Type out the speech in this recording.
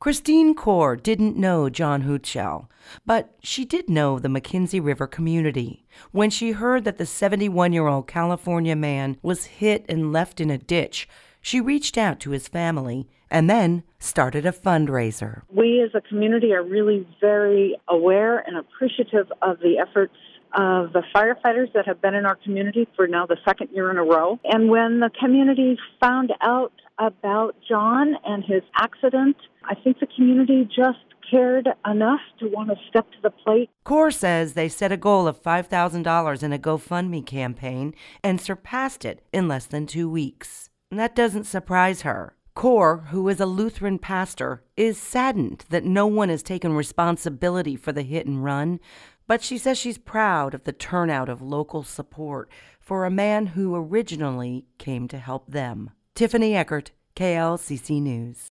Christine Core didn't know John Hutschel, but she did know the McKenzie River community. When she heard that the 71-year-old California man was hit and left in a ditch, she reached out to his family and then started a fundraiser. We as a community are really very aware and appreciative of the efforts of the firefighters that have been in our community for now the second year in a row. And when the community found out about John and his accident, I think the community just cared enough to want to step to the plate. Core says they set a goal of $5,000 in a GoFundMe campaign and surpassed it in less than 2 weeks. And that doesn't surprise her. Core, who is a Lutheran pastor, is saddened that no one has taken responsibility for the hit and run, but she says she's proud of the turnout of local support for a man who originally came to help them. Tiffany Eckert, KLCC News.